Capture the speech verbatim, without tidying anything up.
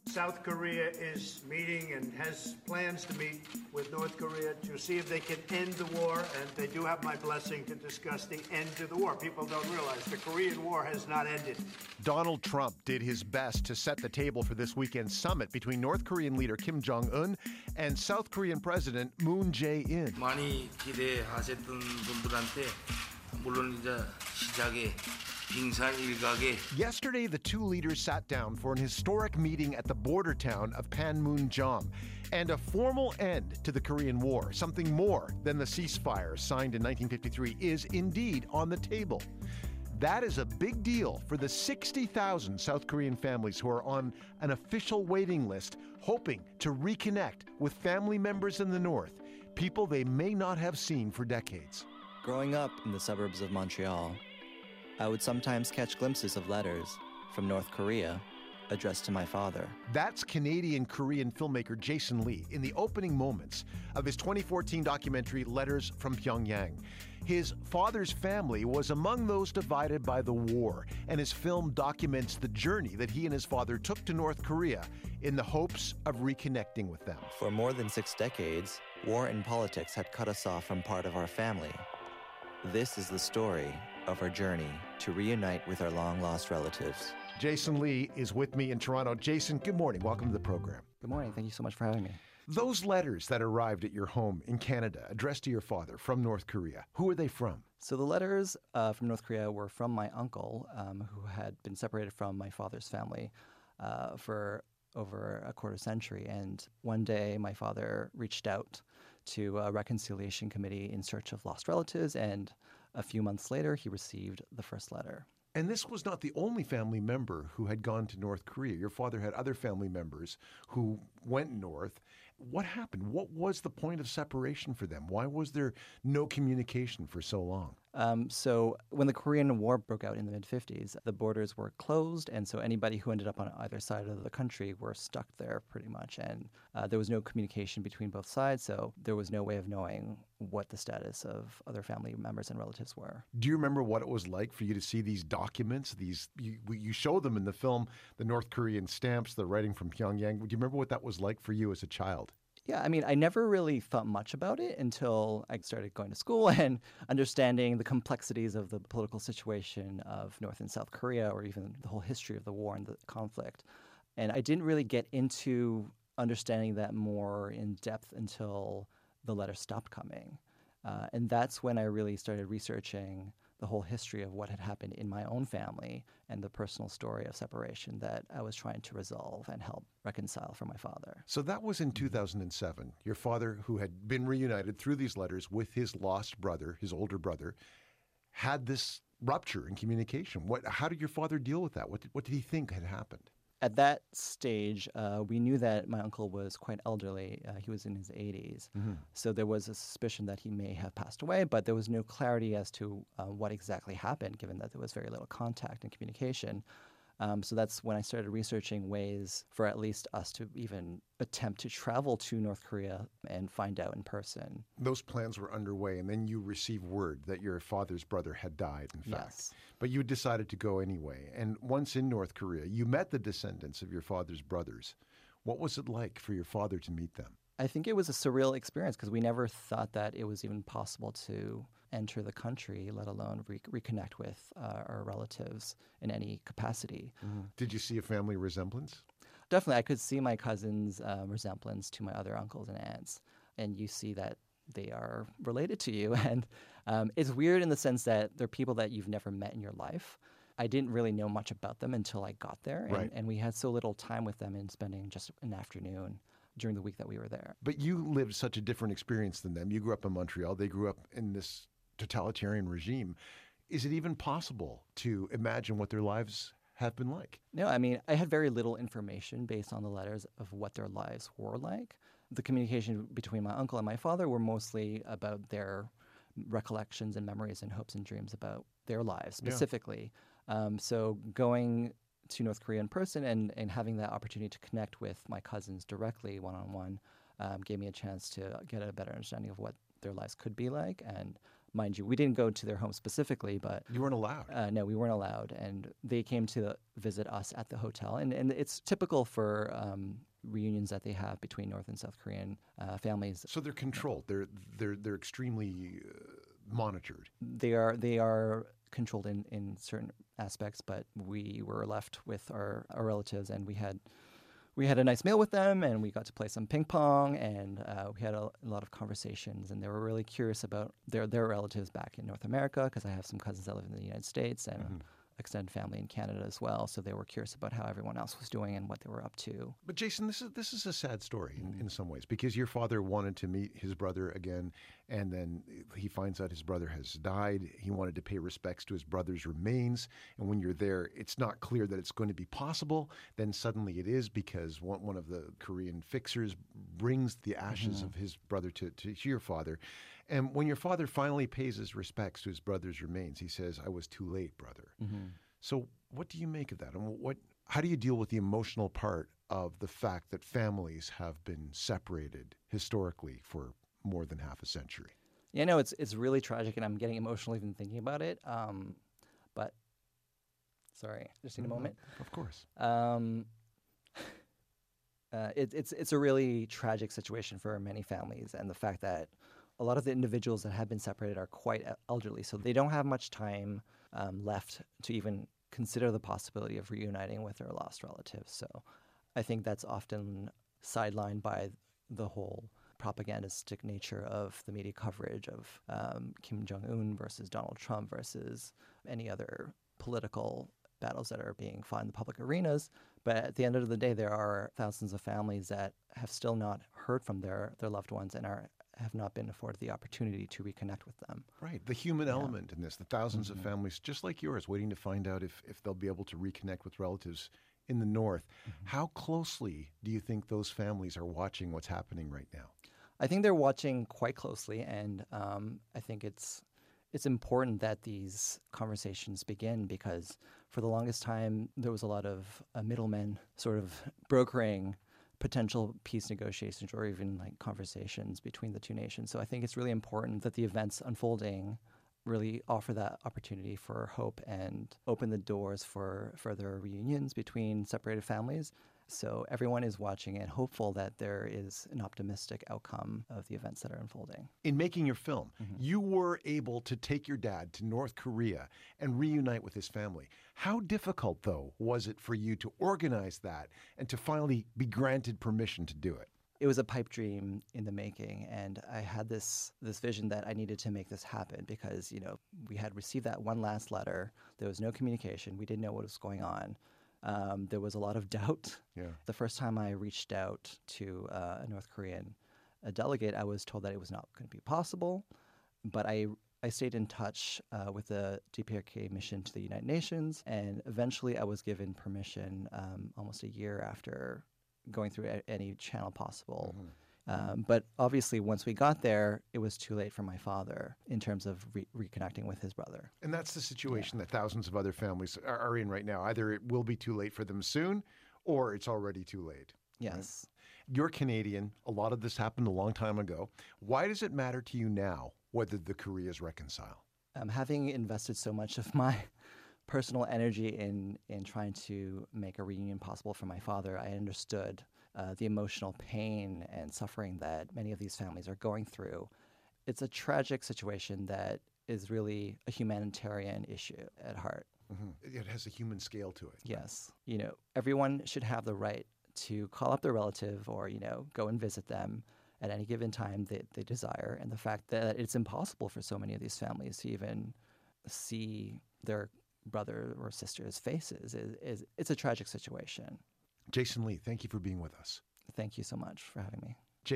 South Korea is meeting and has plans to meet with North Korea to see if they can end the war, and they do have my blessing to discuss the end to the war. People don't realize the Korean War has not ended. Donald Trump did his best to set the table for this weekend's summit between North Korean leader Kim Jong-un and South Korean President Moon Jae-in. 많이 기대하셨던 분들한테 물론 이제 시작에 Yesterday, the two leaders sat down for an historic meeting at the border town of Panmunjom and a formal end to the Korean War. Something more than the ceasefire signed in nineteen fifty-three is indeed on the table. That is a big deal for the sixty thousand South Korean families who are on an official waiting list, hoping to reconnect with family members in the North, people they may not have seen for decades. Growing up in the suburbs of Montreal, I would sometimes catch glimpses of letters from North Korea addressed to my father. That's Canadian-Korean filmmaker Jason Lee in the opening moments of his twenty fourteen documentary Letters from Pyongyang. His father's family was among those divided by the war, and his film documents the journey that he and his father took to North Korea in the hopes of reconnecting with them. For more than six decades, war and politics had cut us off from part of our family. This is the story of our journey to reunite with our long-lost relatives. Jason Lee is with me in Toronto. Jason, good morning. Welcome to the program. Good morning. Thank you so much for having me. Those letters that arrived at your home in Canada, addressed to your father from North Korea, who are they from? So the letters uh, from North Korea were from my uncle, um, who had been separated from my father's family uh, for over a quarter century. And one day my father reached out to a reconciliation committee in search of lost relatives, and a few months later he received the first letter. And this was not the only family member who had gone to North Korea. Your father had other family members who went north. What happened? What was the point of separation for them? Why was there no communication for so long? Um, so when the Korean War broke out in the mid-fifties, the borders were closed, and so anybody who ended up on either side of the country were stuck there pretty much. And uh, there was no communication between both sides, so there was no way of knowing what the status of other family members and relatives were. Do you remember what it was like for you to see these documents? These you, you show them in the film, the North Korean stamps, the writing from Pyongyang. Do you remember what that was like for you as a child? Yeah, I mean, I never really thought much about it until I started going to school and understanding the complexities of the political situation of North and South Korea, or even the whole history of the war and the conflict. And I didn't really get into understanding that more in depth until the letters stopped coming. Uh, and that's when I really started researching the whole history of what had happened in my own family and the personal story of separation that I was trying to resolve and help reconcile for my father. So that was in two thousand seven. Your father, who had been reunited through these letters with his lost brother, his older brother, had this rupture in communication. What? How did your father deal with that? What did, what did he think had happened? At that stage, uh, we knew that my uncle was quite elderly. Uh, he was in his eighties. Mm-hmm. So there was a suspicion that he may have passed away, but there was no clarity as to uh, what exactly happened, given that there was very little contact and communication. Um, so that's when I started researching ways for at least us to even attempt to travel to North Korea and find out in person. Those plans were underway, and then you received word that your father's brother had died, in fact. Yes. But you decided to go anyway. And once in North Korea, you met the descendants of your father's brothers. What was it like for your father to meet them? I think it was a surreal experience because we never thought that it was even possible to enter the country, let alone re- reconnect with uh, our relatives in any capacity. Mm-hmm. Did you see a family resemblance? Definitely. I could see my cousin's uh, resemblance to my other uncles and aunts. And you see that they are related to you. And um, it's weird in the sense that they're people that you've never met in your life. I didn't really know much about them until I got there. And, right. and we had so little time with them in spending just an afternoon during the week that we were there. But you lived such a different experience than them. You grew up in Montreal. They grew up in this totalitarian regime. Is it even possible to imagine what their lives have been like? No, I mean, I had very little information based on the letters of what their lives were like. The communication between my uncle and my father were mostly about their recollections and memories and hopes and dreams about their lives specifically. Yeah. Um, so going to North Korea in person and, and having that opportunity to connect with my cousins directly one-on-one um, gave me a chance to get a better understanding of what their lives could be like. And mind you, we didn't go to their home specifically, but You weren't allowed. uh, no, we weren't allowed. And they came to visit us at the hotel. And, and it's typical for um, reunions that they have between North and South Korean uh, families. So they're controlled. They're they're they're extremely uh, monitored. They are they are controlled in, in certain aspects, but we were left with our, our relatives, and we had we had a nice meal with them, and we got to play some ping pong, and uh, we had a, a lot of conversations, and they were really curious about their their relatives back in North America, because I have some cousins that live in the United States and Mm-hmm. extended family in Canada as well. So they were curious about how everyone else was doing and what they were up to. But Jason, this is this is a sad story in, in some ways, because your father wanted to meet his brother again, and then he finds out his brother has died. He wanted to pay respects to his brother's remains, and when you're there, it's not clear that it's going to be possible. Then suddenly it is, because one, one of the Korean fixers brings the ashes Mm-hmm. of his brother to, to your father. And when your father finally pays his respects to his brother's remains, he says, "I was too late, brother." Mm-hmm. So what do you make of that? And what, how do you deal with the emotional part of the fact that families have been separated historically for more than half a century? Yeah, no, it's it's really tragic, and I'm getting emotional even thinking about it. Um, but sorry, just need a moment. Of course. Um, uh, it, it's it's a really tragic situation for many families, and the fact that a lot of the individuals that have been separated are quite e- elderly, so they don't have much time um, left to even consider the possibility of reuniting with their lost relatives. So I think that's often sidelined by the whole propagandistic nature of the media coverage of um, Kim Jong-un versus Donald Trump versus any other political battles that are being fought in the public arenas. But at the end of the day, there are thousands of families that have still not heard from their, their loved ones and are have not been afforded the opportunity to reconnect with them. Right. The human element in this, the 1000s of families just like yours waiting to find out if, if they'll be able to reconnect with relatives in the North. How closely do you think those families are watching what's happening right now? I think they're watching quite closely, and um, I think it's it's important that these conversations begin, because for the longest time there was a lot of uh, middlemen sort of brokering potential peace negotiations or even like conversations between the two nations. So I think it's really important that the events unfolding really offer that opportunity for hope and open the doors for further reunions between separated families. So everyone is watching and hopeful that there is an optimistic outcome of the events that are unfolding. In making your film, you were able to take your dad to North Korea and reunite with his family. How difficult, though, was it for you to organize that and to finally be granted permission to do it? It was a pipe dream in the making, and I had this this vision that I needed to make this happen because, you know, we had received that one last letter. There was no communication. We didn't know what was going on. Um, there was a lot of doubt. Yeah. The first time I reached out to uh, a North Korean a delegate, I was told that it was not going to be possible. But I I stayed in touch uh, with the D P R K mission to the United Nations, and eventually I was given permission um, almost a year after going through a- any channel possible. Um, but obviously, once we got there, it was too late for my father in terms of re- reconnecting with his brother. And that's the situation that thousands of other families are, are in right now. Either it will be too late for them soon, or it's already too late. Yes. You're Canadian. A lot of this happened a long time ago. Why does it matter to you now whether the Koreas reconcile? Um, having invested so much of my personal energy in in trying to make a reunion possible for my father, I understood uh, the emotional pain and suffering that many of these families are going through. It's a tragic situation that is really a humanitarian issue at heart. Mm-hmm. It has a human scale to it. Yes. You know, everyone should have the right to call up their relative or, you know, go and visit them at any given time that they desire. And the fact that it's impossible for so many of these families to even see their brother or sister's faces is, is it's a tragic situation. Jason Lee, thank you for being with us. Thank you so much for having me.